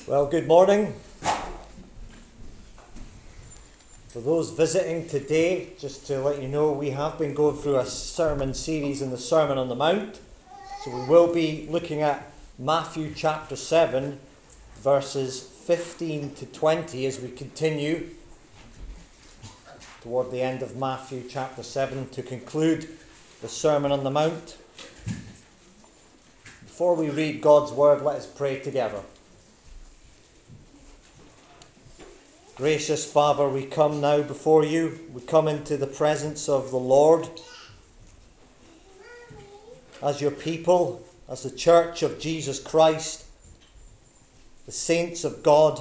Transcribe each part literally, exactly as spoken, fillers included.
Well, good morning. For those visiting today, just to let you know, we have been going through a sermon series in the Sermon on the Mount. So we will be looking at Matthew chapter seven, verses fifteen to twenty as we continue toward the end of Matthew chapter seven to conclude the Sermon on the Mount. Before we read God's word, let us pray together. Gracious Father, we come now before you. We come into the presence of the Lord as your people, as the church of Jesus Christ, the saints of God,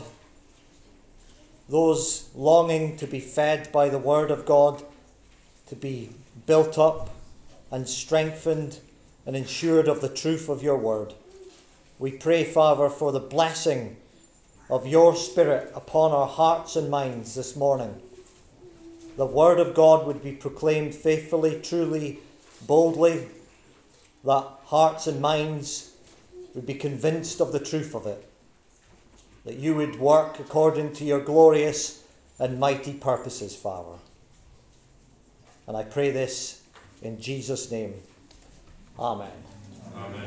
those longing to be fed by the word of God, to be built up and strengthened and ensured of the truth of your word. We pray, Father, for the blessing of your Spirit upon our hearts and minds this morning. The word of God would be proclaimed faithfully, truly, boldly, that hearts and minds would be convinced of the truth of it, that you would work according to your glorious and mighty purposes, Father. And I pray this in Jesus' name. Amen. Amen.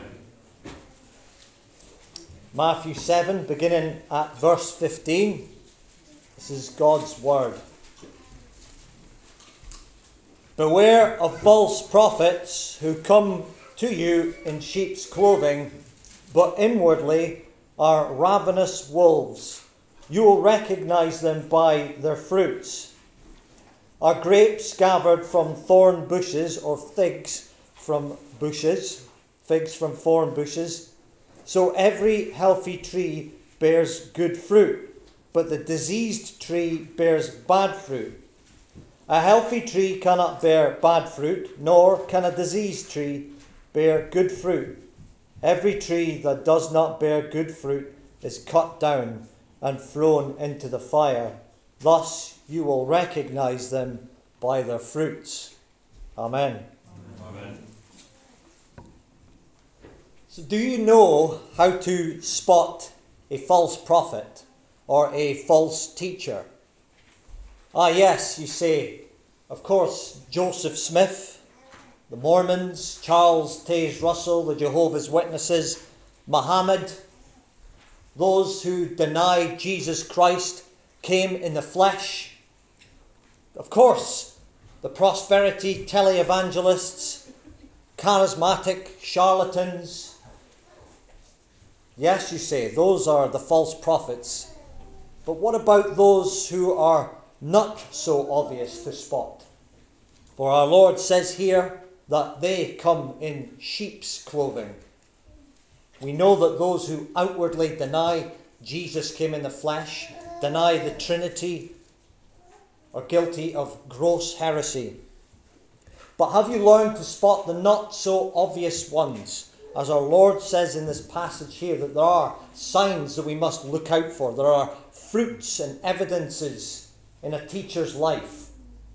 Matthew seven, beginning at verse fifteen. This is God's word. Beware of false prophets who come to you in sheep's clothing, but inwardly are ravenous wolves. You will recognize them by their fruits. Are grapes gathered from thorn bushes, or figs from bushes, figs from thorn bushes? So every healthy tree bears good fruit, but the diseased tree bears bad fruit. A healthy tree cannot bear bad fruit, nor can a diseased tree bear good fruit. Every tree that does not bear good fruit is cut down and thrown into the fire. Thus you will recognize them by their fruits. Amen. Amen. So do you know how to spot a false prophet or a false teacher? Ah yes, you say, of course, Joseph Smith, the Mormons, Charles Taze Russell, the Jehovah's Witnesses, Muhammad, those who deny Jesus Christ came in the flesh. Of course, the prosperity televangelists, charismatic charlatans. Yes, you say, those are the false prophets. But what about those who are not so obvious to spot? For our Lord says here that they come in sheep's clothing. We know that those who outwardly deny Jesus came in the flesh, deny the Trinity, are guilty of gross heresy. But have you learned to spot the not so obvious ones? As our Lord says in this passage here, that there are signs that we must look out for. There are fruits and evidences in a teacher's life.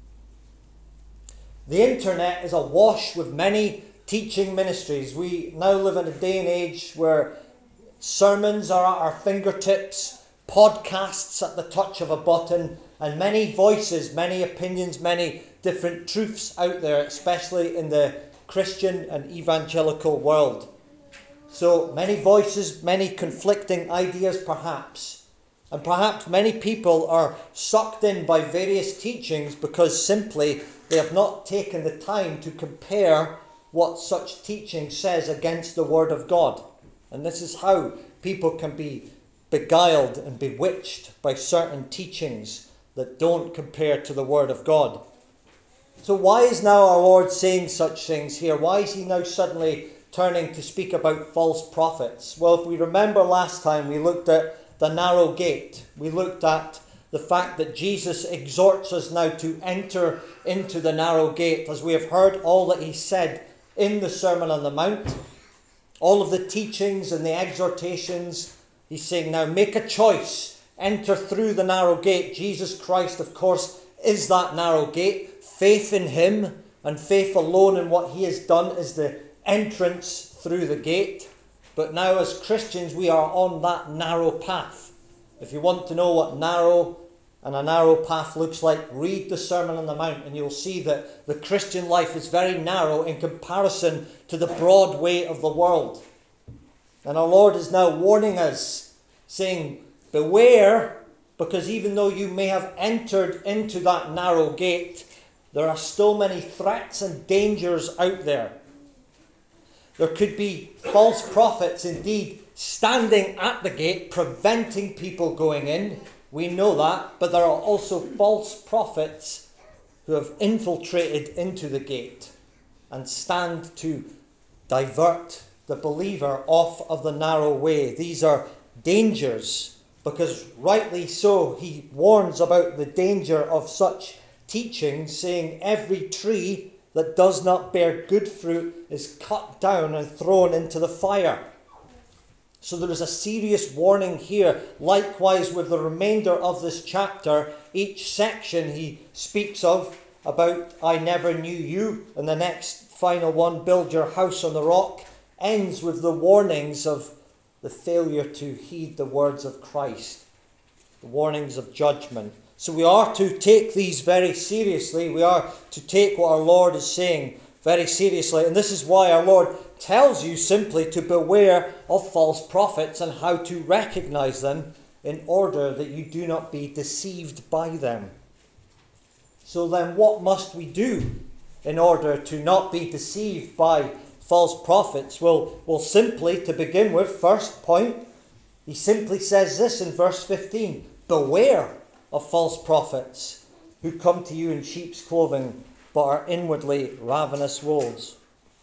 The internet is awash with many teaching ministries. We now live in a day and age where sermons are at our fingertips, podcasts at the touch of a button, and many voices, many opinions, many different truths out there, especially in the Christian and evangelical world. So many voices, many conflicting ideas perhaps. And perhaps many people are sucked in by various teachings because simply they have not taken the time to compare what such teaching says against the Word of God. And this is how people can be beguiled and bewitched by certain teachings that don't compare to the Word of God. So why is now our Lord saying such things here? Why is he now suddenly turning to speak about false prophets? Well, if we remember last time, we looked at the narrow gate. We looked at the fact that Jesus exhorts us now to enter into the narrow gate, as we have heard all that he said in the Sermon on the Mount. All of the teachings and the exhortations, he's saying now make a choice. Enter through the narrow gate. Jesus Christ, of course, is that narrow gate. Faith in him and faith alone in what he has done is the entrance through the gate. But now as Christians we are on that narrow path. If you want to know what narrow and a narrow path looks like, read the Sermon on the Mount and you'll see that the Christian life is very narrow in comparison to the broad way of the world. And our Lord is now warning us, saying, beware, because even though you may have entered into that narrow gate, there are still many threats and dangers out there. There could be false prophets indeed standing at the gate, preventing people going in. We know that, but there are also false prophets who have infiltrated into the gate and stand to divert the believer off of the narrow way. These are dangers, because rightly so, he warns about the danger of such teaching, saying every tree that does not bear good fruit is cut down and thrown into the fire. So there is a serious warning here. Likewise with the remainder of this chapter, each section he speaks of about I never knew you, and the next final one, build your house on the rock, ends with the warnings of the failure to heed the words of Christ, the warnings of judgment. So we are to take these very seriously. We are to take what our Lord is saying very seriously. And this is why our Lord tells you simply to beware of false prophets and how to recognize them in order that you do not be deceived by them. So then what must we do in order to not be deceived by false prophets? Well, well, simply to begin with, first point, he simply says this in verse fifteen, beware of false prophets who come to you in sheep's clothing, but are inwardly ravenous wolves.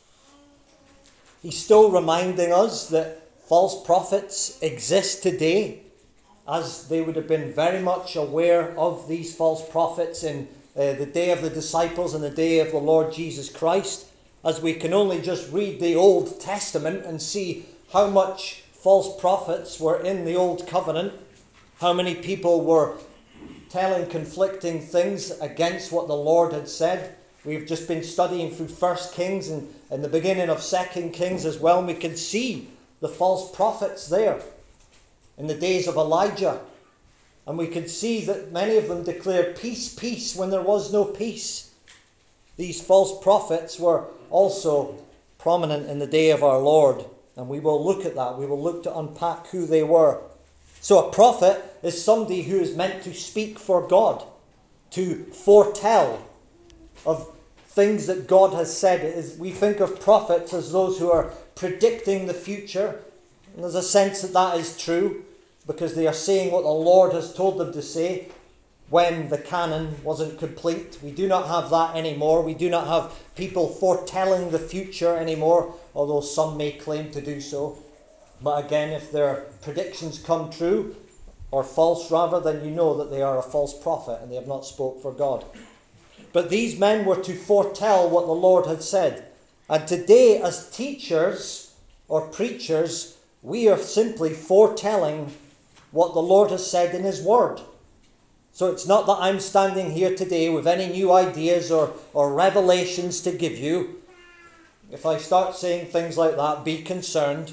He's still reminding us that false prophets exist today, as they would have been very much aware of these false prophets in uh, the day of the disciples and the day of the Lord Jesus Christ, as we can only just read the Old Testament and see how much false prophets were in the Old Covenant, how many people were telling conflicting things against what the Lord had said. We've just been studying through First Kings and, and the beginning of Second Kings as well, and we can see the false prophets there in the days of Elijah. And we can see that many of them declared peace, peace, when there was no peace. These false prophets were also prominent in the day of our Lord, and we will look at that. We will look to unpack who they were. So a prophet is somebody who is meant to speak for God, to foretell of things that God has said. It is, we think of prophets as those who are predicting the future. And there's a sense that that is true, because they are saying what the Lord has told them to say when the canon wasn't complete. We do not have that anymore. We do not have people foretelling the future anymore, although some may claim to do so. But again, if their predictions come true, or false rather, then you know that they are a false prophet and they have not spoke for God. But these men were to foretell what the Lord had said. And today, as teachers or preachers, we are simply foretelling what the Lord has said in His Word. So it's not that I'm standing here today with any new ideas or, or revelations to give you. If I start saying things like that, be concerned.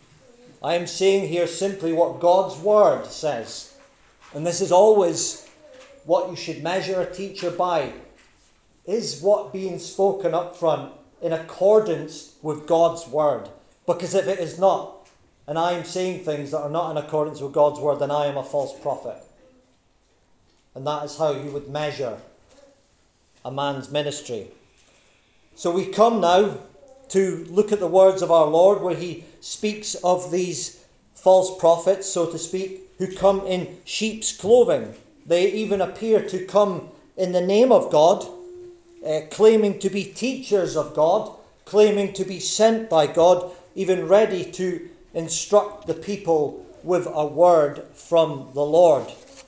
I am saying here simply what God's Word says. And this is always what you should measure a teacher by. Is what being spoken up front in accordance with God's Word? Because if it is not, and I am saying things that are not in accordance with God's Word, then I am a false prophet. And that is how you would measure a man's ministry. So we come now to look at the words of our Lord, where He speaks of these false prophets, so to speak, who come in sheep's clothing. They even appear to come in the name of God, uh, claiming to be teachers of God, claiming to be sent by God, even ready to instruct the people with a word from the Lord.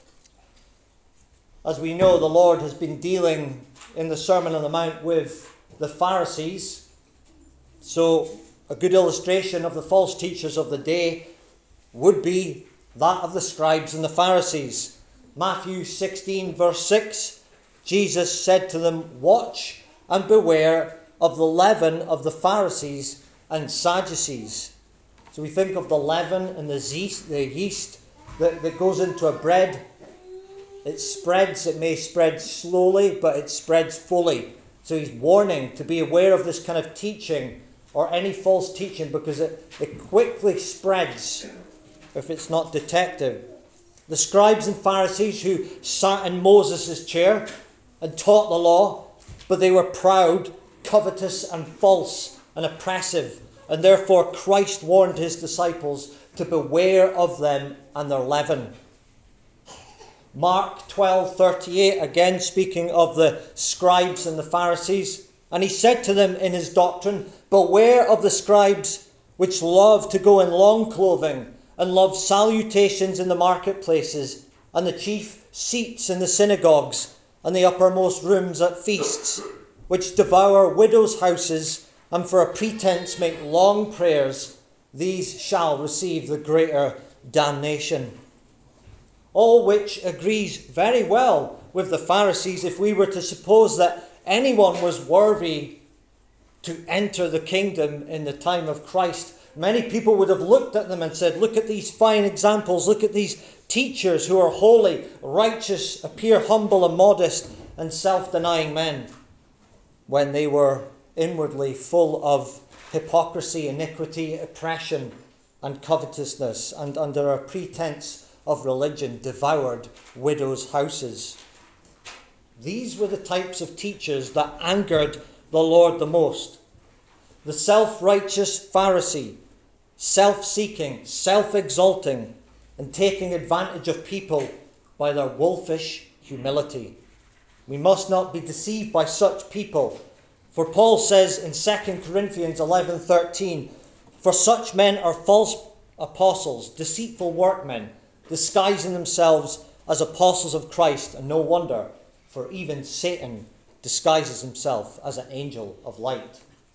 As we know, the Lord has been dealing in the Sermon on the Mount with the Pharisees. So a good illustration of the false teachers of the day would be that of the scribes and the Pharisees. Matthew sixteen verse six, Jesus said to them, "Watch and beware of the leaven of the Pharisees and Sadducees." So we think of the leaven and the yeast, the yeast that, that goes into a bread. It spreads, it may spread slowly, but it spreads fully. So he's warning to be aware of this kind of teaching or any false teaching, because it, it quickly spreads if it's not detected. The scribes and Pharisees who sat in Moses' chair and taught the law, but they were proud, covetous and false and oppressive. And therefore Christ warned his disciples to beware of them and their leaven. Mark twelve thirty-eight, again speaking of the scribes and the Pharisees. And he said to them in his doctrine, beware of the scribes which love to go in long clothing, and love salutations in the marketplaces, and the chief seats in the synagogues, and the uppermost rooms at feasts, which devour widows' houses, and for a pretence make long prayers. These shall receive the greater damnation. All which agrees very well with the Pharisees if we were to suppose that anyone was worthy to enter the kingdom in the time of Christ. Many people would have looked at them and said, look at these fine examples, look at these teachers who are holy, righteous, appear humble and modest and self-denying men, when they were inwardly full of hypocrisy, iniquity, oppression and covetousness, and under a pretense of religion devoured widows' houses. These were the types of teachers that angered the Lord the most. The self-righteous Pharisee, self-seeking, self-exalting, and taking advantage of people by their wolfish humility. We must not be deceived by such people. For Paul says in Second Corinthians eleven thirteen, for such men are false apostles, deceitful workmen, disguising themselves as apostles of Christ, and no wonder, for even Satan disguises himself as an angel of light.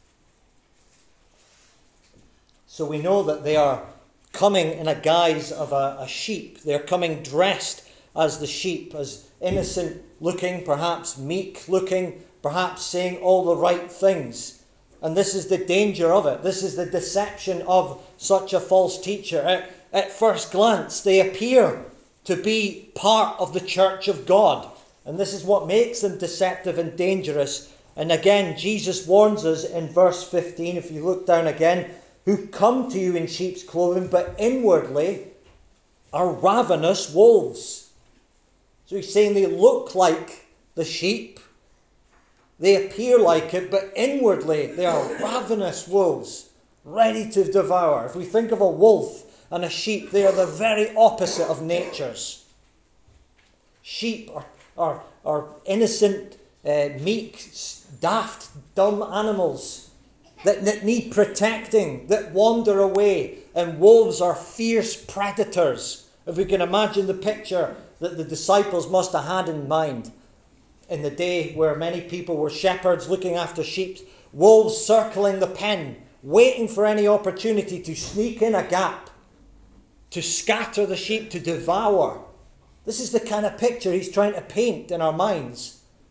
So we know that they are coming in a guise of a, a sheep. They're coming dressed as the sheep, as innocent looking, perhaps meek looking, perhaps saying all the right things. And this is the danger of it. This is the deception of such a false teacher. At, at first glance, they appear to be part of the church of God. And this is what makes them deceptive and dangerous. And again, Jesus warns us in verse fifteen, if you look down again, who come to you in sheep's clothing, but inwardly are ravenous wolves. So he's saying they look like the sheep. They appear like it, but inwardly they are ravenous wolves, ready to devour. If we think of a wolf and a sheep, they are the very opposite of natures. Sheep are, are, are innocent, uh, meek, daft, dumb animals that, that need protecting, that wander away. And wolves are fierce predators. If we can imagine the picture that the disciples must have had in mind in the day where many people were shepherds looking after sheep, wolves circling the pen, waiting for any opportunity to sneak in a gap, to scatter the sheep, to devour. This is the kind of picture he's trying to paint in our minds.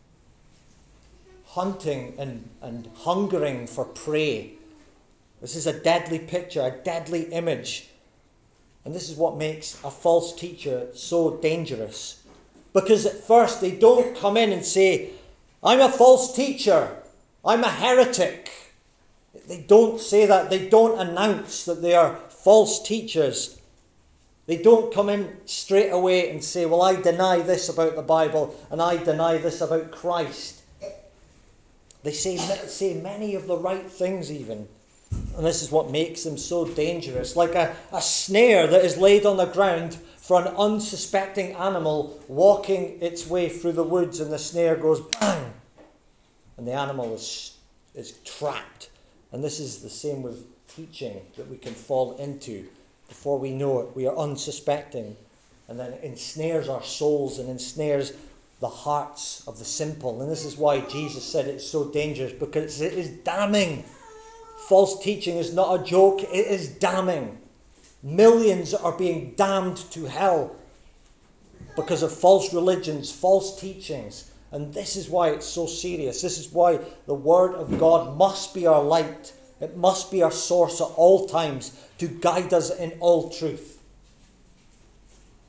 Hunting and, and hungering for prey. This is a deadly picture, a deadly image. And this is what makes a false teacher so dangerous. Because at first they don't come in and say, I'm a false teacher, I'm a heretic. They don't say that. They don't announce that they are false teachers. They don't come in straight away and say, well, I deny this about the Bible and I deny this about Christ. They say, say many of the right things even. And this is what makes them so dangerous. Like a, a snare that is laid on the ground for an unsuspecting animal walking its way through the woods, and the snare goes bang, and the animal is, is trapped. And this is the same with teaching that we can fall into. Before we know it, we are unsuspecting. And then it ensnares our souls and ensnares the hearts of the simple. And this is why Jesus said it's so dangerous, because it is damning. False teaching is not a joke, it is damning. Millions are being damned to hell because of false religions, false teachings. And this is why it's so serious. This is why the Word of God must be our light. It must be our source at all times to guide us in all truth.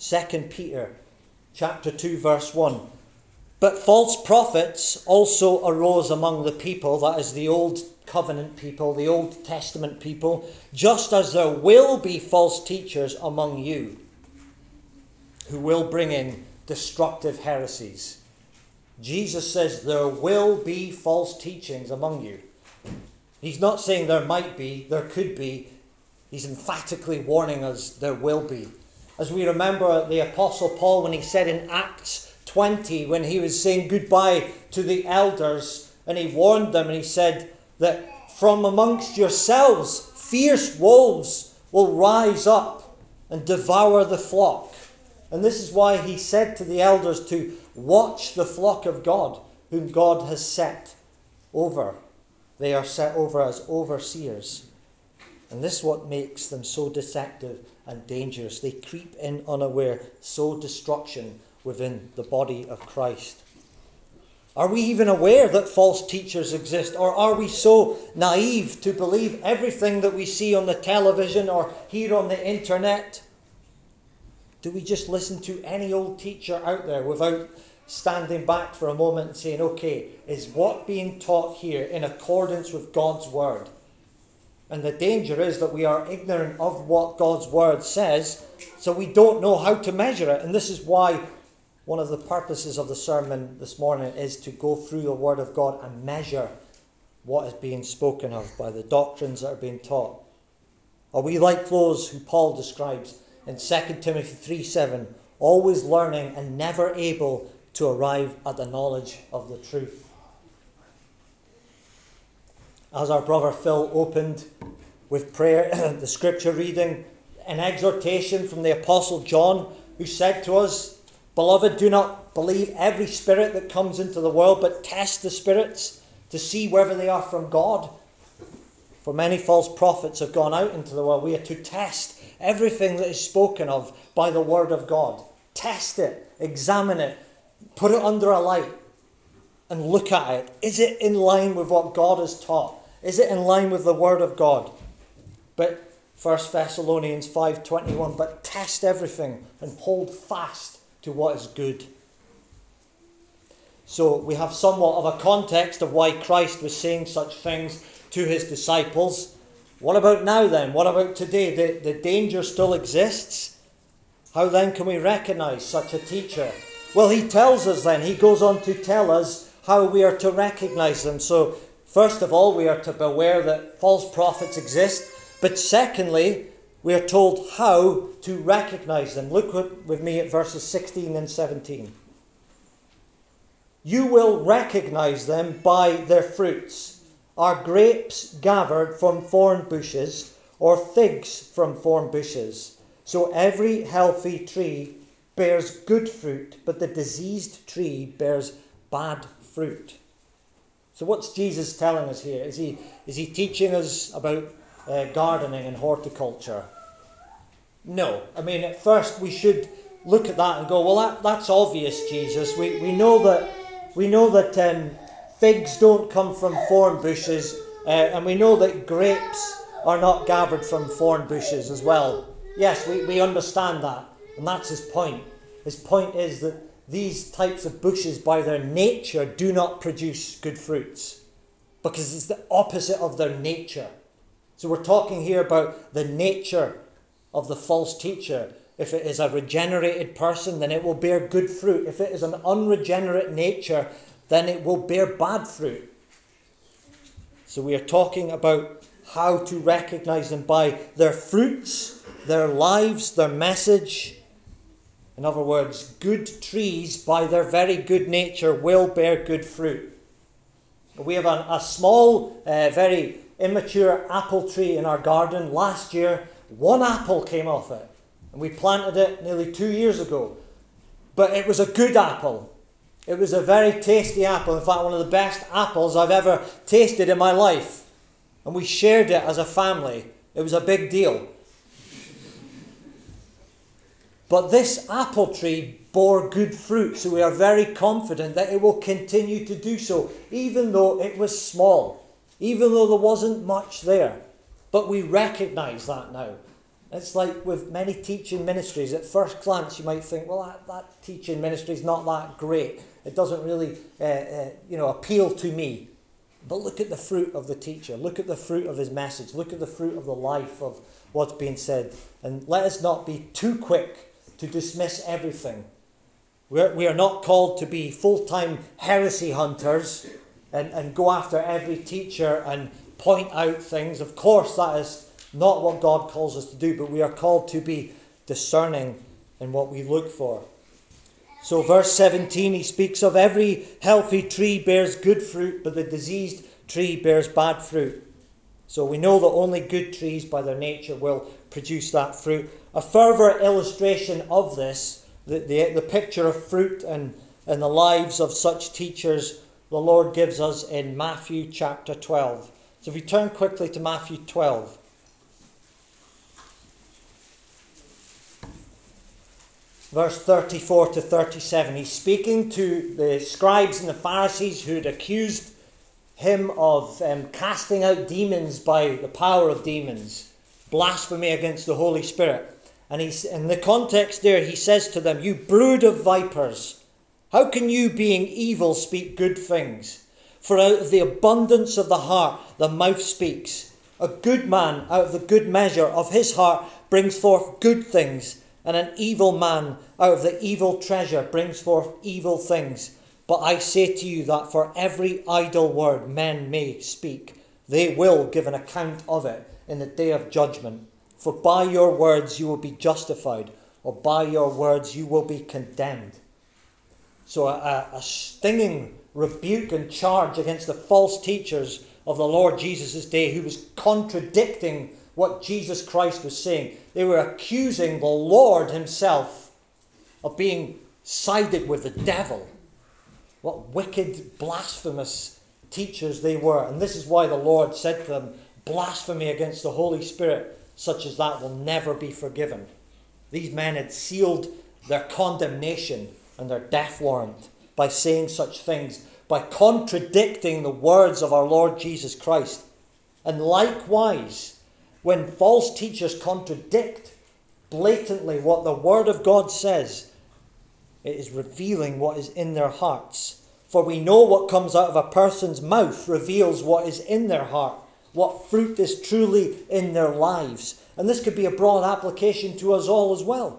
Second Peter chapter two, verse one. But false prophets also arose among the people, that is the old covenant people, the Old Testament people, just as there will be false teachers among you, who will bring in destructive heresies. Jesus says there will be false teachings among you. He's not saying there might be, there could be. He's emphatically warning us there will be. As we remember the Apostle Paul when he said in Acts twenty, when he was saying goodbye to the elders, and he warned them and he said that from amongst yourselves fierce wolves will rise up and devour the flock. And this is why he said to the elders to watch the flock of God, whom God has set over. They are set over as overseers. And this is what makes them so deceptive and dangerous. They creep in unaware, sow destruction within the body of Christ. Are we even aware that false teachers exist? Or are we so naive to believe everything that we see on the television or hear on the internet? Do we just listen to any old teacher out there without standing back for a moment and saying, okay, is what being taught here in accordance with God's word? And the danger is that we are ignorant of what God's word says, so we don't know how to measure it. And this is why one of the purposes of the sermon this morning is to go through the word of God and measure what is being spoken of by the doctrines that are being taught. Are we like those who Paul describes in Second Timothy three seven, always learning and never able to arrive at the knowledge of the truth? As our brother Phil opened with prayer, the scripture reading, an exhortation from the Apostle John, who said to us, Beloved, do not believe every spirit that comes into the world, but test the spirits to see whether they are from God. For many false prophets have gone out into the world. We are to test everything that is spoken of by the word of God. Test it, examine it, put it under a light and look at it. Is it in line with what God has taught? Is it in line with the word of God? But First Thessalonians five twenty-one, but test everything and hold fast to what is good. So we have somewhat of a context of why Christ was saying such things to his disciples. What about now then? What about today? The, the danger still exists. How then can we recognize such a teacher? Well, he tells us then, he goes on to tell us how we are to recognize them. So first of all, we are to beware that false prophets exist. But secondly, we are told how to recognize them. Look with me at verses sixteen and seventeen. You will recognize them by their fruits. Are grapes gathered from thorn bushes, or figs from thorn bushes? So every healthy tree bears good fruit, but the diseased tree bears bad fruit. So what's Jesus telling us here? Is he, is he teaching us about uh, gardening and horticulture? No. I mean, at first we should look at that and go, well, that, that's obvious, Jesus. We we know that we know that um, figs don't come from thorn bushes, uh, and we know that grapes are not gathered from thorn bushes as well. Yes, we, we understand that, and that's his point. His point is that these types of bushes, by their nature, do not produce good fruits, because it's the opposite of their nature. So we're talking here about the nature of the false teacher. If it is a regenerated person, then it will bear good fruit. If it is an unregenerate nature, then it will bear bad fruit. So we are talking about how to recognize them by their fruits, their lives, their message. In other words, good trees, by their very good nature, will bear good fruit. We have a, a small, uh, very immature apple tree in our garden. Last year, one apple came off it, and we planted it nearly two years ago. But it was a good apple. It was a very tasty apple. In fact, one of the best apples I've ever tasted in my life. And we shared it as a family. It was a big deal. But this apple tree bore good fruit, so we are very confident that it will continue to do so, even though it was small, even though there wasn't much there. But we recognize that now. It's like with many teaching ministries. At first glance, you might think, well, that, that teaching ministry is not that great. It doesn't really, uh, uh, you know, appeal to me. But look at the fruit of the teacher. Look at the fruit of his message. Look at the fruit of the life of what's being said. And let us not be too quick to dismiss everything. We're, we are not called to be full-time heresy hunters and, and go after every teacher and point out things. Of course, that is not what God calls us to do, but we are called to be discerning in what we look for. So verse seventeen, he speaks of every healthy tree bears good fruit, but the diseased tree bears bad fruit. So we know that only good trees by their nature will produce that fruit. A further illustration of this, the, the, the picture of fruit and, and the lives of such teachers, the Lord gives us in Matthew chapter twelve. So if we turn quickly to Matthew twelve. Verse thirty-four to thirty-seven, he's speaking to the scribes and the Pharisees who had accused him of um, casting out demons by the power of demons, blasphemy against the Holy Spirit. And he's, in the context there, he says to them, "You brood of vipers, how can you, being evil, speak good things? For out of the abundance of the heart the mouth speaks. A good man out of the good measure of his heart brings forth good things, and an evil man out of the evil treasure brings forth evil things. But I say to you that for every idle word men may speak, they will give an account of it in the day of judgment. For by your words you will be justified, or by your words you will be condemned." So a, a stinging rebuke and charge against the false teachers of the Lord Jesus' day, who was contradicting what Jesus Christ was saying. They were accusing the Lord himself of being sided with the devil. What wicked, blasphemous teachers they were. And this is why the Lord said to them, blasphemy against the Holy Spirit, such as that will never be forgiven. These men had sealed their condemnation and their death warrant by saying such things, by contradicting the words of our Lord Jesus Christ. And likewise, when false teachers contradict blatantly what the Word of God says, it is revealing what is in their hearts. For we know what comes out of a person's mouth reveals what is in their heart, what fruit is truly in their lives. And this could be a broad application to us all as well.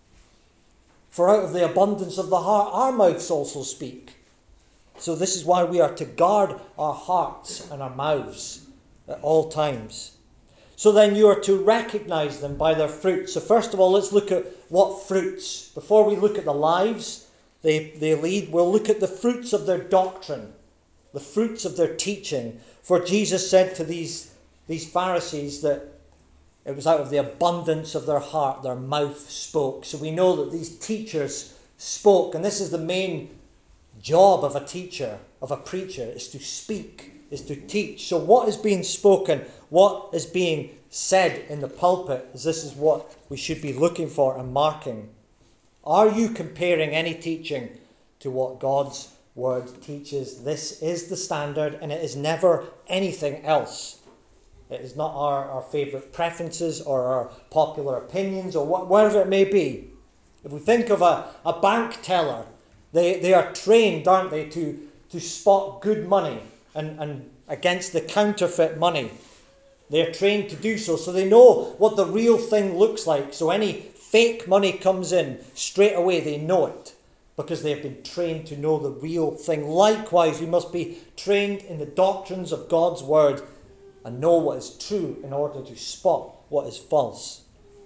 For out of the abundance of the heart, our mouths also speak. So this is why we are to guard our hearts and our mouths at all times. So then you are to recognize them by their fruits. So first of all, let's look at what fruits. Before we look at the lives they, they lead, we'll look at the fruits of their doctrine, the fruits of their teaching. For Jesus said to these, these Pharisees that it was out of the abundance of their heart their mouth spoke. So we know that these teachers spoke. And this is the main job of a teacher, of a preacher, is to speak, is to teach. So what is being spoken, what is being said in the pulpit, is this is what we should be looking for and marking. Are you comparing any teaching to what God's Word teaches? This is the standard, and it is never anything else. It is not our, our favourite preferences or our popular opinions or what, whatever it may be. If we think of a, a bank teller, they, they are trained, aren't they, to, to spot good money and, and against the counterfeit money. They are trained to do so, so they know what the real thing looks like. So any fake money comes in, straight away they know it, because they have been trained to know the real thing. Likewise, we must be trained in the doctrines of God's Word and know what is true in order to spot what is false.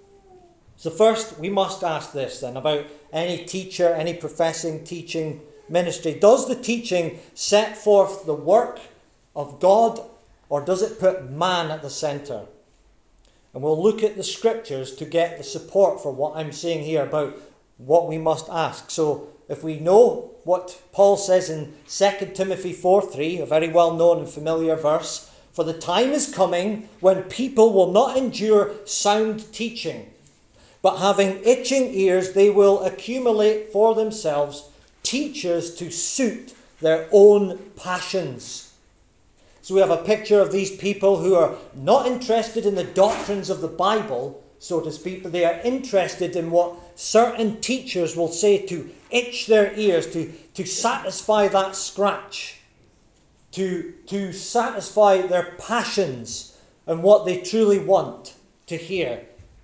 So first, we must ask this then about any teacher, any professing teaching ministry. Does the teaching set forth the work of God, or does it put man at the centre? And we'll look at the scriptures to get the support for what I'm saying here about what we must ask. So if we know what Paul says in Second Timothy four three, a very well known and familiar verse, "For the time is coming when people will not endure sound teaching, but having itching ears they will accumulate for themselves teachers to suit their own passions." So we have a picture of these people who are not interested in the doctrines of the Bible, so to speak, but they are interested in what certain teachers will say to itch their ears, to, to satisfy that scratch, to, to satisfy their passions and what they truly want to hear.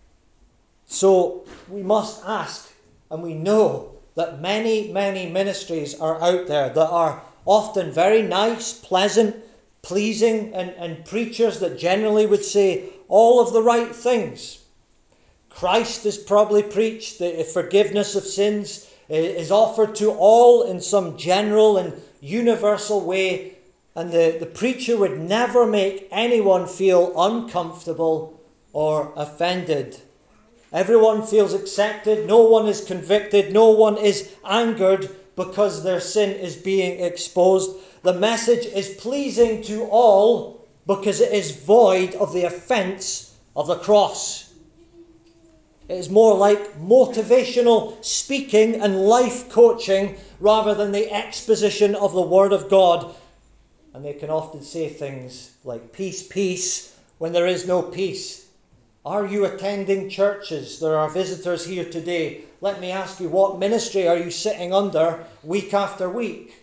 So we must ask, and we know that many, many ministries are out there that are often very nice, pleasant, pleasing, and, and preachers that generally would say all of the right things. Christ is probably preached, the forgiveness of sins is offered to all in some general and universal way, and the, the preacher would never make anyone feel uncomfortable or offended. Everyone feels accepted, no one is convicted, no one is angered because their sin is being exposed. The message is pleasing to all because it is void of the offence of the cross. It is more like motivational speaking and life coaching rather than the exposition of the Word of God. And they can often say things like peace, peace, when there is no peace. Are you attending churches? There are visitors here today. Let me ask you, what ministry are you sitting under week after week?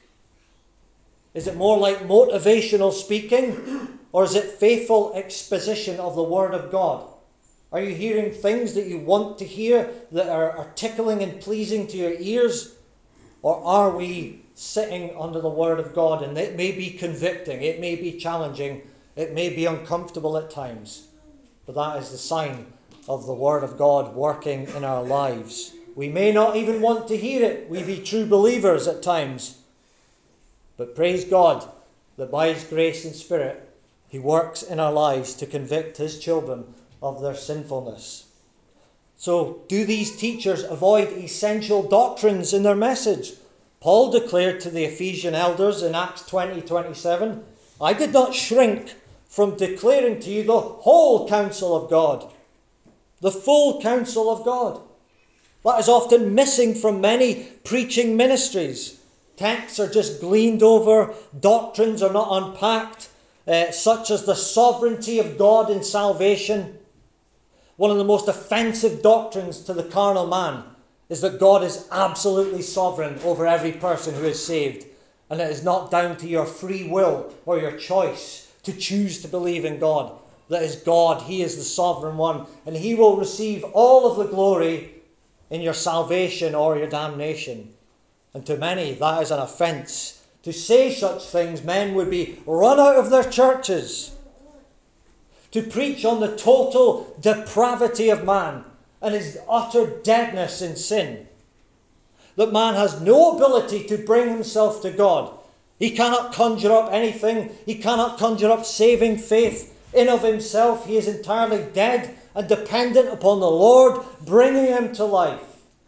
Is it more like motivational speaking, or is it faithful exposition of the Word of God? Are you hearing things that you want to hear that are, are tickling and pleasing to your ears? Or are we sitting under the Word of God, and it may be convicting, it may be challenging, it may be uncomfortable at times, but that is the sign of the Word of God working in our lives. We may not even want to hear it. We be true believers at times. But praise God that by His grace and Spirit, He works in our lives to convict His children of their sinfulness. So, do these teachers avoid essential doctrines in their message? Paul declared to the Ephesian elders in Acts twenty twenty-seven, I did not shrink from declaring to you the whole counsel of God. The full counsel of God. That is often missing from many preaching ministries. Texts are just gleaned over, doctrines are not unpacked, uh, such as the sovereignty of God in salvation. One of the most offensive doctrines to the carnal man is that God is absolutely sovereign over every person who is saved. And it is not down to your free will or your choice to choose to believe in God. That is God, He is the sovereign one, and He will receive all of the glory in your salvation or your damnation. And to many, that is an offence. To say such things, men would be run out of their churches. To preach on the total depravity of man and his utter deadness in sin. That man has no ability to bring himself to God. He cannot conjure up anything. He cannot conjure up saving faith in of himself. He is entirely dead and dependent upon the Lord bringing him to life.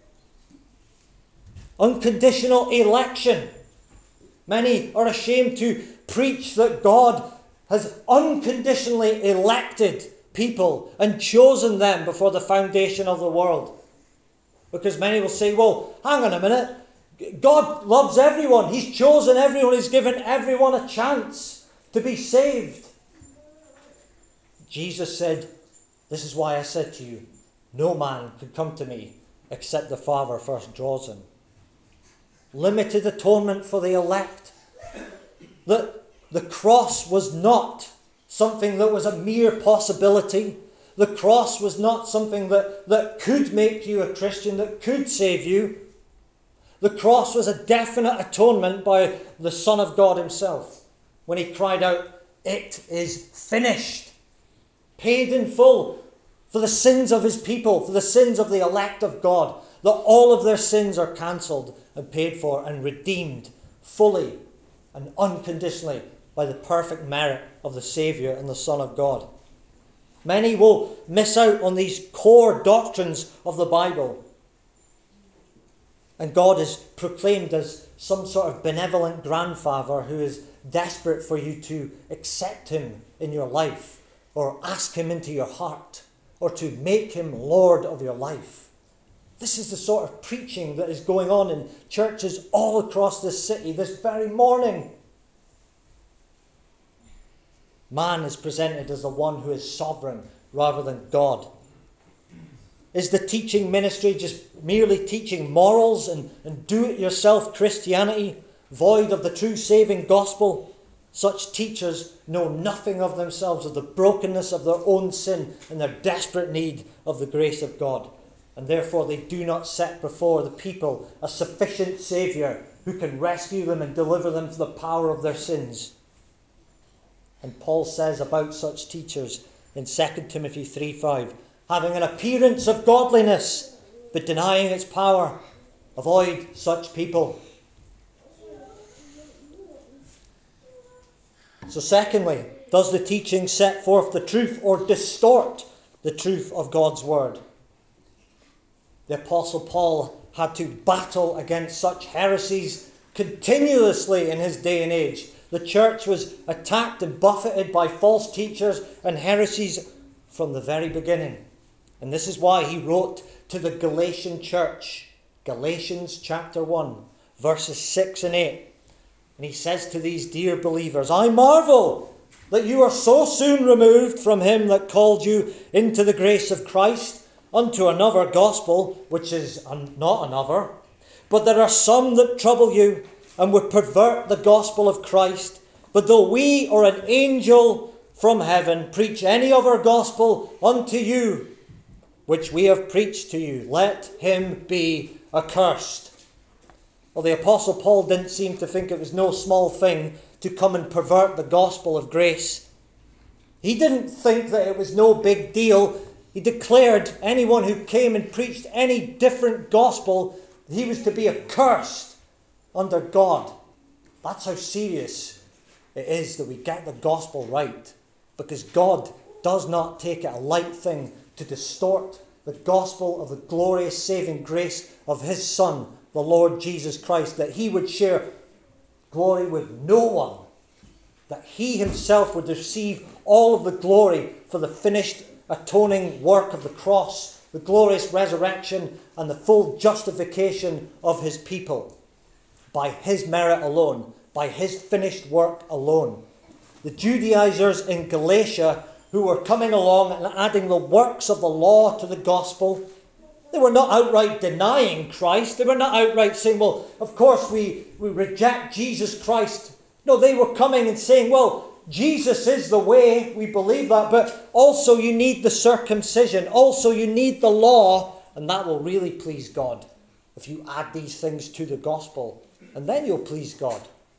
Unconditional election. Many are ashamed to preach that God has unconditionally elected people and chosen them before the foundation of the world. Because many will say, well, hang on a minute. God loves everyone. He's chosen everyone. He's given everyone a chance to be saved. Jesus said, this is why I said to you, no man can come to me except the Father first draws him. Limited atonement for the elect. That the cross was not something that was a mere possibility. The cross was not something that, that could make you a Christian, that could save you. The cross was a definite atonement by the Son of God Himself when He cried out, it is finished. Paid in full for the sins of His people, for the sins of the elect of God. That all of their sins are cancelled and paid for and redeemed fully and unconditionally by the perfect merit of the Saviour and the Son of God. Many will miss out on these core doctrines of the Bible. And God is proclaimed as some sort of benevolent grandfather who is desperate for you to accept Him in your life, or ask Him into your heart, or to make Him Lord of your life. This is the sort of preaching that is going on in churches all across this city this very morning. Man is presented as the one who is sovereign rather than God. Is the teaching ministry just merely teaching morals and, and do-it-yourself Christianity, void of the true saving gospel? Such teachers know nothing of themselves, of the brokenness of their own sin and their desperate need of the grace of God. And therefore they do not set before the people a sufficient Saviour who can rescue them and deliver them from the power of their sins. And Paul says about such teachers in Second Timothy three five, having an appearance of godliness, but denying its power, avoid such people. So secondly, does the teaching set forth the truth or distort the truth of God's word? The Apostle Paul had to battle against such heresies continuously in his day and age. The church was attacked and buffeted by false teachers and heresies from the very beginning. And this is why he wrote to the Galatian church, Galatians chapter one, verses six and eight. And he says to these dear believers, I marvel that you are so soon removed from him that called you into the grace of Christ unto another gospel, which is not another. But there are some that trouble you and would pervert the gospel of Christ. But though we or an angel from heaven preach any other gospel unto you, which we have preached to you, let him be accursed. Well, the Apostle Paul didn't seem to think it was no small thing to come and pervert the gospel of grace. He didn't think that it was no big deal. He declared anyone who came and preached any different gospel, he was to be accursed under God. That's how serious it is that we get the gospel right. Because God does not take it a light thing to distort the gospel of the glorious saving grace of his Son, the Lord Jesus Christ, that he would share glory with no one, that he himself would receive all of the glory for the finished atoning work of the cross, the glorious resurrection, and the full justification of his people by his merit alone, by his finished work alone. The Judaizers in Galatia who were coming along and adding the works of the law to the gospel, they were not outright denying Christ. They were not outright saying, well, of course we, we reject Jesus Christ. No, they were coming and saying, well, Jesus is the way, we believe that, but also you need the circumcision. Also you need the law, and that will really please God if you add these things to the gospel. And then you'll please God.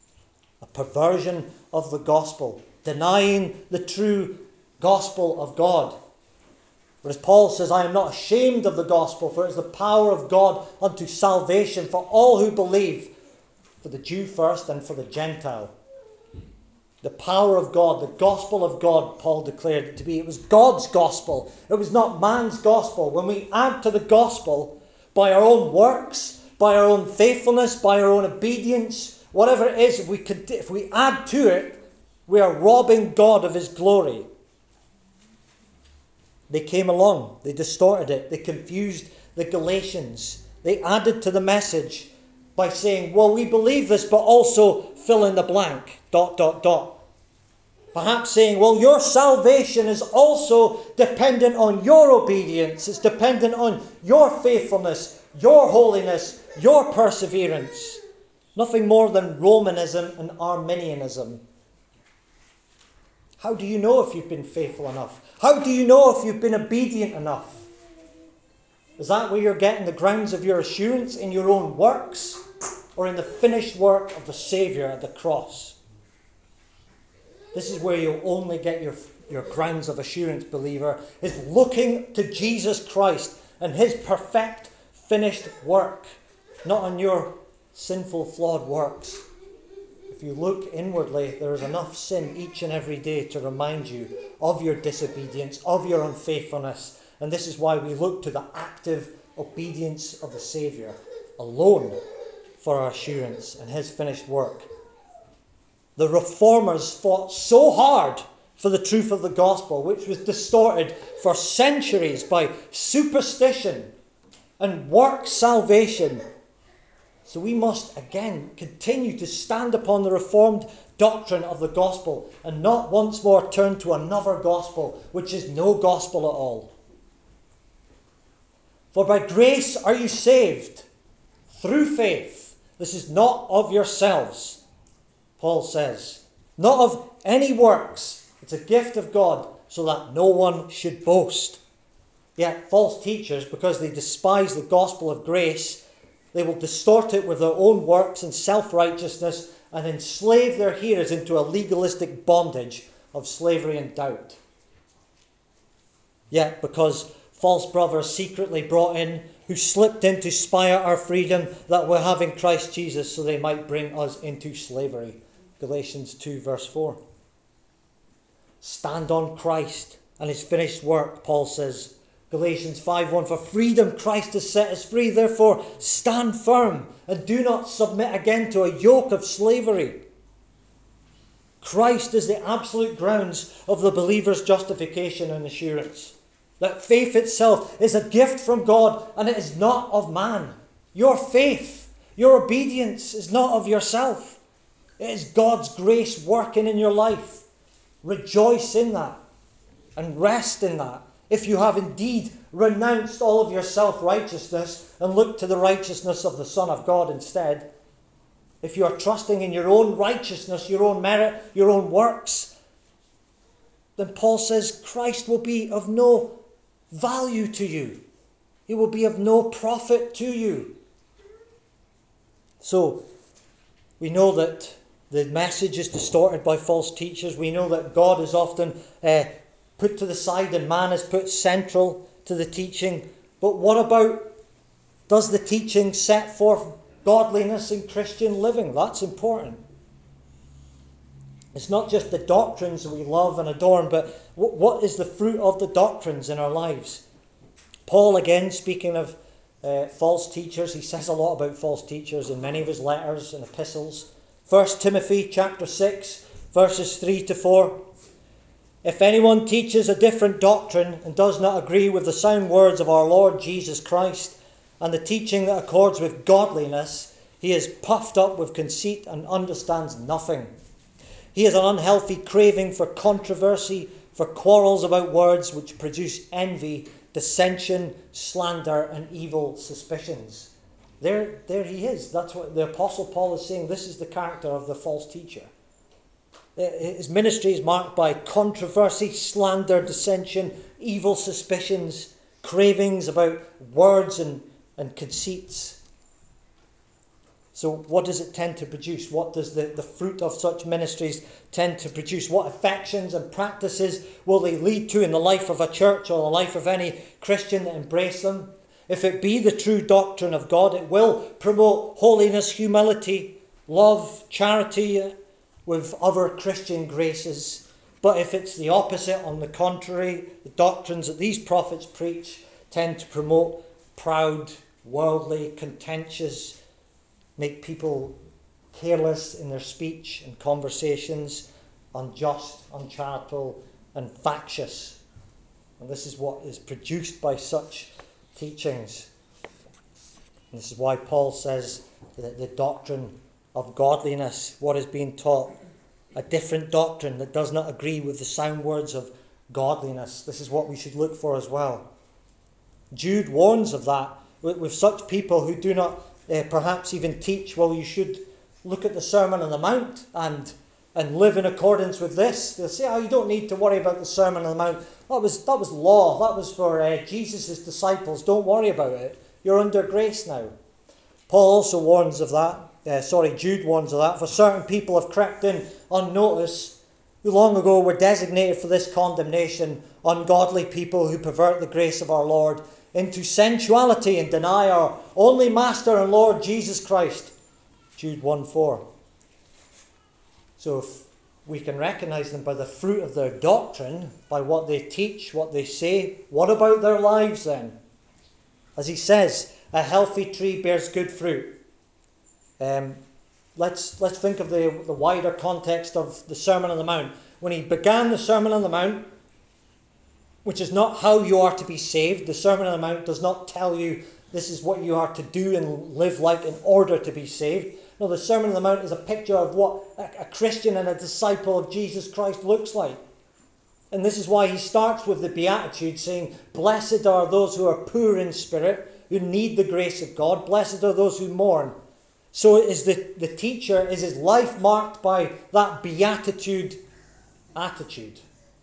A perversion of the gospel, denying the true gospel of God. But as Paul says, I am not ashamed of the gospel, for it is the power of God unto salvation for all who believe, for the Jew first and for the Gentile. The power of God, the gospel of God, Paul declared it to be. It was God's gospel. It was not man's gospel. When we add to the gospel by our own works, by our own faithfulness, by our own obedience, whatever it is, if we, could, if we add to it, we are robbing God of his glory. They came along, they distorted it, they confused the Galatians. They added to the message by saying, well, we believe this, but also fill in the blank, dot, dot, dot. Perhaps saying, well, your salvation is also dependent on your obedience. It's dependent on your faithfulness, your holiness, your perseverance. Nothing more than Romanism and Arminianism. How do you know if you've been faithful enough? How do you know if you've been obedient enough? Is that where you're getting the grounds of your assurance? In your own works? Or in the finished work of the Saviour at the cross? This is where you'll only get your, your grounds of assurance, believer, is looking to Jesus Christ and his perfect finished work, not on your sinful, flawed works. If you look inwardly, there is enough sin each and every day to remind you of your disobedience, of your unfaithfulness. And this is why we look to the active obedience of the Saviour alone for our assurance and his finished work. The reformers fought so hard for the truth of the gospel, which was distorted for centuries by superstition and work salvation. So we must again continue to stand upon the reformed doctrine of the gospel and not once more turn to another gospel, which is no gospel at all. For by grace are you saved, through faith. This is not of yourselves, Paul says. Not of any works. It's a gift of God, so that no one should boast. Yet false teachers, because they despise the gospel of grace, they will distort it with their own works and self-righteousness and enslave their hearers into a legalistic bondage of slavery and doubt. Yet because false brothers secretly brought in, who slipped in to spy out our freedom that we have in Christ Jesus, so they might bring us into slavery. Galatians two verse four. Stand on Christ and his finished work, Paul says. Galatians five one, for freedom Christ has set us free, therefore stand firm and do not submit again to a yoke of slavery. Christ is the absolute grounds of the believer's justification and assurance. That faith itself is a gift from God and it is not of man. Your faith, your obedience is not of yourself. It is God's grace working in your life. Rejoice in that and rest in that. If you have indeed renounced all of your self-righteousness and looked to the righteousness of the Son of God instead, if you are trusting in your own righteousness, your own merit, your own works, then Paul says Christ will be of no value to you. He will be of no profit to you. So, we know that the message is distorted by false teachers. We know that God is often uh, put to the side and man is put central to the teaching. But what about, does the teaching set forth godliness in Christian living? That's important. It's not just the doctrines that we love and adorn, but what is the fruit of the doctrines in our lives? Paul, again, speaking of uh, false teachers, he says a lot about false teachers in many of his letters and epistles. First Timothy chapter six, verses three to four. If anyone teaches a different doctrine and does not agree with the sound words of our Lord Jesus Christ and the teaching that accords with godliness, he is puffed up with conceit and understands nothing. He has an unhealthy craving for controversy, for quarrels about words which produce envy, dissension, slander, and evil suspicions. There, there he is. That's what the Apostle Paul is saying. This is the character of the false teacher. His ministry is marked by controversy, slander, dissension, evil suspicions, cravings about words and, and conceits. So what does it tend to produce? What does the, the fruit of such ministries tend to produce? What affections and practices will they lead to in the life of a church or the life of any Christian that embrace them? If it be the true doctrine of God, it will promote holiness, humility, love, charity with other Christian graces. But if it's the opposite, on the contrary, the doctrines that these prophets preach tend to promote proud, worldly, contentious, make people careless in their speech and conversations, unjust, uncharitable, and factious. And this is what is produced by such teachings. And this is why Paul says that the doctrine of godliness, what is being taught, a different doctrine that does not agree with the sound words of godliness. This is what we should look for as well. Jude warns of that with, with such people who do not uh, perhaps even teach, well, you should look at the Sermon on the Mount and and live in accordance with this. They'll say, oh, you don't need to worry about the Sermon on the Mount. That was that was law. That was for uh, Jesus' disciples. Don't worry about it. You're under grace now. Paul also warns of that. Uh, sorry, Jude warns of that. For certain people have crept in unnoticed, who long ago were designated for this condemnation, ungodly people who pervert the grace of our Lord into sensuality and deny our only Master and Lord Jesus Christ. Jude one four. So if we can recognize them by the fruit of their doctrine, by what they teach, what they say, what about their lives then? As he says, a healthy tree bears good fruit. Um, let's let's think of the, the wider context of the Sermon on the Mount. When he began the Sermon on the Mount, which is not how you are to be saved. The Sermon on the Mount does not tell you this is what you are to do and live like in order to be saved. No, the Sermon on the Mount is a picture of what a, a Christian and a disciple of Jesus Christ looks like. And this is why he starts with the Beatitudes, saying, blessed are those who are poor in spirit, who need the grace of God. Blessed are those who mourn. So is the, the teacher, is his life marked by that beatitude attitude?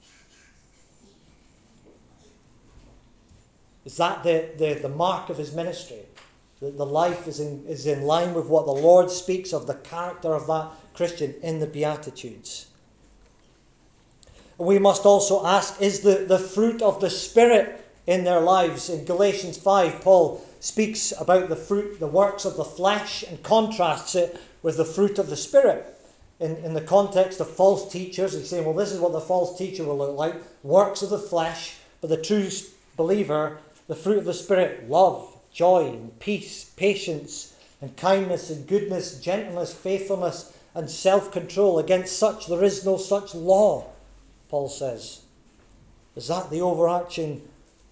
Is that the, the, the mark of his ministry? That the life is in, is in line with what the Lord speaks of, the character of that Christian in the Beatitudes. We must also ask, is the, the fruit of the Spirit in their lives? In Galatians five, Paul speaks about the fruit, the works of the flesh, and contrasts it with the fruit of the Spirit. In, in the context of false teachers, he's saying, well, this is what the false teacher will look like. Works of the flesh, but the true believer, the fruit of the Spirit, love, joy, and peace, patience, and kindness, and goodness, gentleness, faithfulness, and self-control. Against such there is no such law, Paul says. Is that the overarching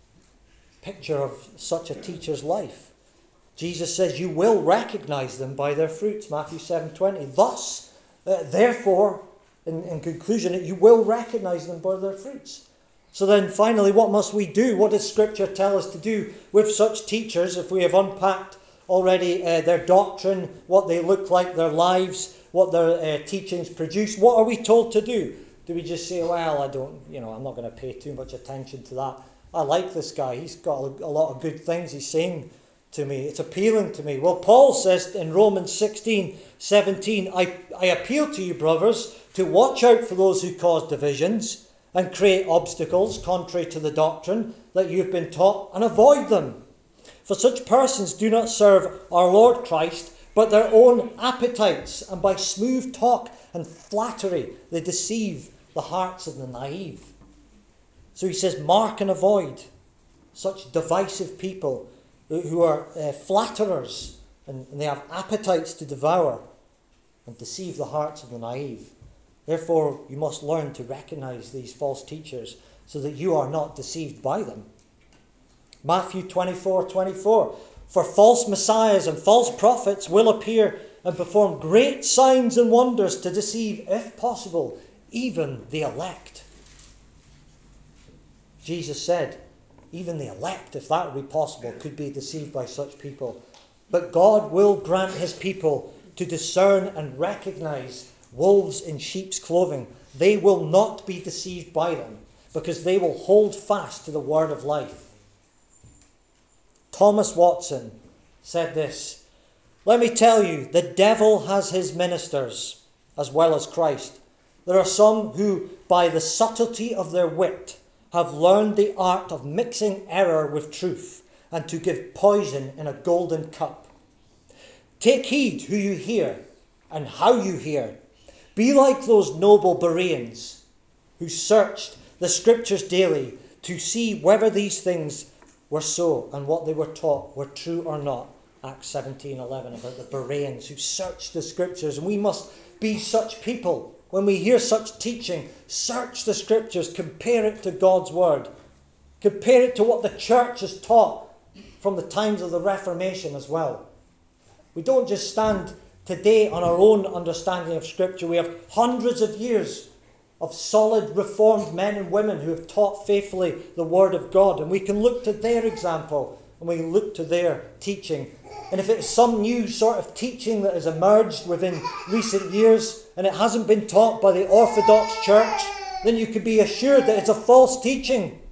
picture of such a teacher's life? Jesus says you will recognize them by their fruits, Matthew seven twenty. Thus, uh, therefore, in, in conclusion, you will recognize them by their fruits. So then finally, what must we do? What does Scripture tell us to do with such teachers, if we have unpacked already uh, their doctrine, what they look like, their lives, what their uh, teachings produce? What are we told to do? Do we just say, well, I don't, you know, I'm not going to pay too much attention to that. I like this guy. He's got a, a lot of good things he's saying to me. It's appealing to me. Well, Paul says in Romans sixteen seventeen, I, I appeal to you, brothers, to watch out for those who cause divisions and create obstacles contrary to the doctrine that you've been taught, and avoid them. For such persons do not serve our Lord Christ, but their own appetites, and by smooth talk and flattery they deceive the hearts of the naive. So he says, mark and avoid such divisive people who are uh, flatterers, and, and they have appetites to devour and deceive the hearts of the naive. Therefore, you must learn to recognize these false teachers so that you are not deceived by them. Matthew twenty-four twenty-four. For false messiahs and false prophets will appear and perform great signs and wonders to deceive, if possible, even the elect. Jesus said, even the elect, if that would be possible, could be deceived by such people. But God will grant his people to discern and recognize wolves in sheep's clothing. They will not be deceived by them, because they will hold fast to the word of life. Thomas Watson said this, let me tell you, the devil has his ministers as well as Christ. There are some who, by the subtlety of their wit, have learned the art of mixing error with truth, and to give poison in a golden cup. Take heed who you hear and how you hear. Be like those noble Bereans who searched the Scriptures daily to see whether these things were so and what they were taught were true or not. Acts seventeen eleven, about the Bereans who searched the Scriptures. And we must be such people. When we hear such teaching, search the Scriptures, compare it to God's Word. Compare it to what the church has taught from the times of the Reformation as well. We don't just stand today on our own understanding of Scripture. We have hundreds of years of solid reformed men and women who have taught faithfully the Word of God. And we can look to their example and we can look to their teaching. And if it's some new sort of teaching that has emerged within recent years and it hasn't been taught by the Orthodox Church, then you can be assured that it's a false teaching.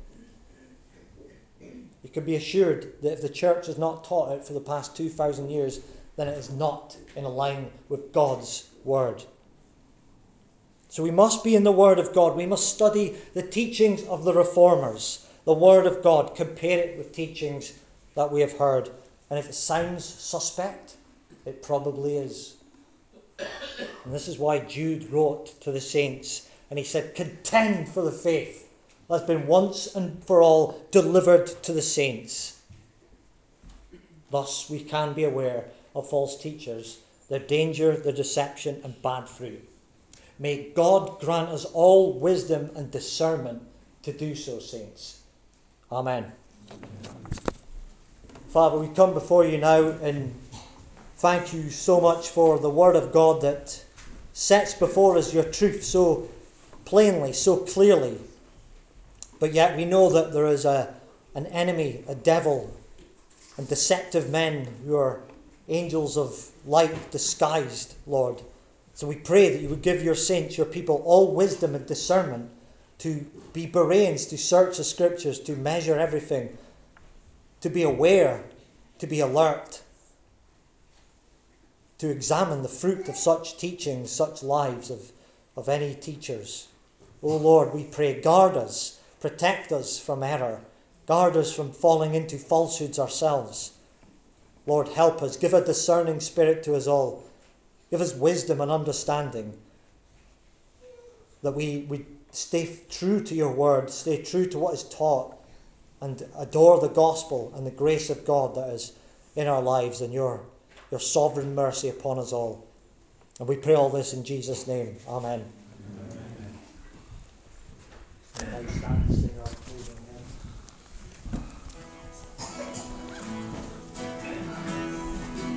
You can be assured that if the church has not taught it for the past two thousand years, then it is not in line with God's Word. So we must be in the Word of God. We must study the teachings of the Reformers, the Word of God, compare it with teachings that we have heard. And if it sounds suspect, it probably is. And this is why Jude wrote to the saints, and he said, contend for the faith that's been once and for all delivered to the saints. Thus we can be aware of false teachers, their danger, their deception, and bad fruit. May God grant us all wisdom and discernment to do so, saints. Amen. Father, we come before you now and thank you so much for the Word of God that sets before us your truth so plainly, so clearly. But yet we know that there is a, an enemy, a devil, and deceptive men who are angels of light disguised, Lord. So we pray that you would give your saints, your people, all wisdom and discernment to be Bereans, to search the scriptures, to measure everything, to be aware, to be alert, to examine the fruit of such teachings, such lives of, of any teachers. O Lord, we pray, guard us, protect us from error, guard us from falling into falsehoods ourselves. Lord, help us, give a discerning spirit to us all, give us wisdom and understanding, that we, we stay true to your word, stay true to what is taught, and adore the gospel and the grace of God that is in our lives and your, your sovereign mercy upon us all. And we pray all this in Jesus' name. Amen. Amen.